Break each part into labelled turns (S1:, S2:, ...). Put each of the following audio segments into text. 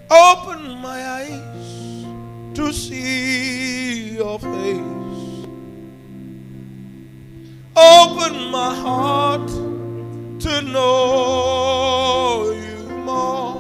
S1: Open my eyes to see your face. Open my heart to know you more.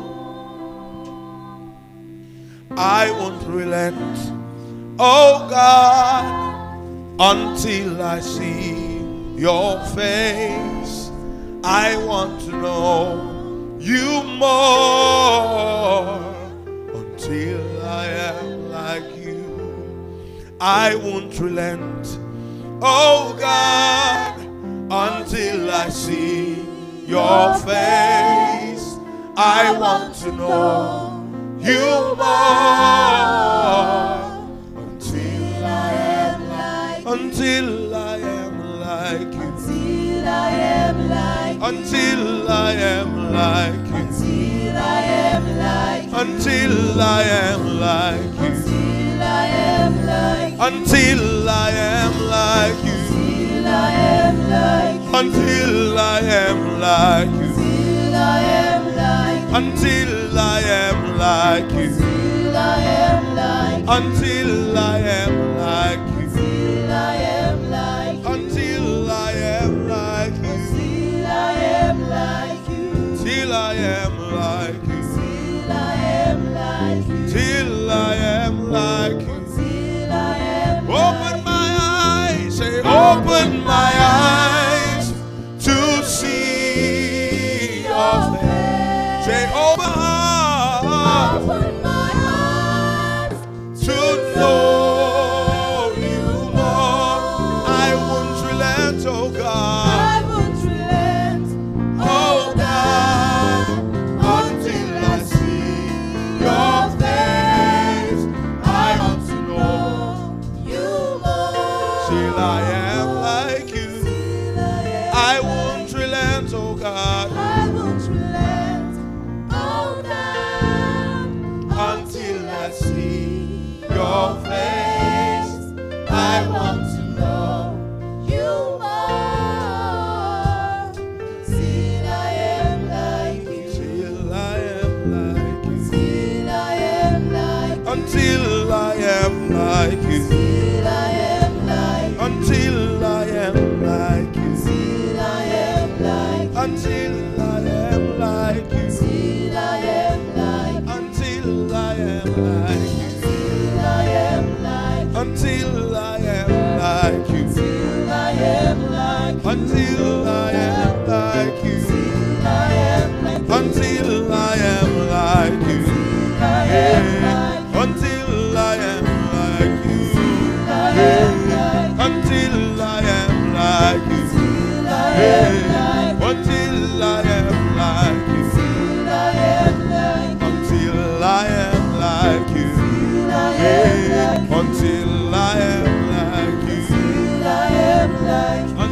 S1: I won't relent, oh God, until I see your face. I want to know you more. Until I am like you, I won't relent, oh God, until I see your face. I want to know you more. Until I am like you. Until I am like you.
S2: Until I am like you.
S1: Until I am like you.
S2: Until I am like you.
S1: Until I am like you.
S2: Until I am like you.
S1: Until I am like you.
S2: Until I am like you.
S1: Until I am like you.
S2: Until I am like you.
S1: Until I am like you.
S2: Until I am like you.
S1: Until I am like you.
S2: Until I am like you.
S1: Till I am like you.
S2: Till I am like you.
S1: Till I am.
S2: Open my eyes, say, open my eyes to see your face. Say, open heart
S1: Open my heart
S2: to know you more. I won't relent, oh God,
S1: I won't relent,
S2: oh God, until I see your face. I want to know
S1: you more.
S2: till I am like you.
S1: Till I am.
S2: I won't relent, oh God,
S1: I won't relent, oh God,
S2: until I see your face. I want to know
S1: you more. Till I am like you.
S2: till I am like you.
S1: Till I am like you.
S2: Until I am like you.
S1: Till I am like you.
S2: Until I am like you.
S1: Till I am like you.
S2: Until I am like you.
S1: Till I am like you.
S2: Until I am like you.
S1: Till I am like you.
S2: Until I am like you.
S1: Till I am like you.
S2: Until I am like you.
S1: Till I am like you.
S2: Until I am like you.
S1: Till I am like you.
S2: Until I am like you.
S1: Till I am like you.
S2: Until I am like you.
S1: Till I am like you.
S2: Until I am like you.
S1: Till I am like you.
S2: Until I am like you.
S1: Till I am like you.
S2: Until I am like you.
S1: Till I am like you.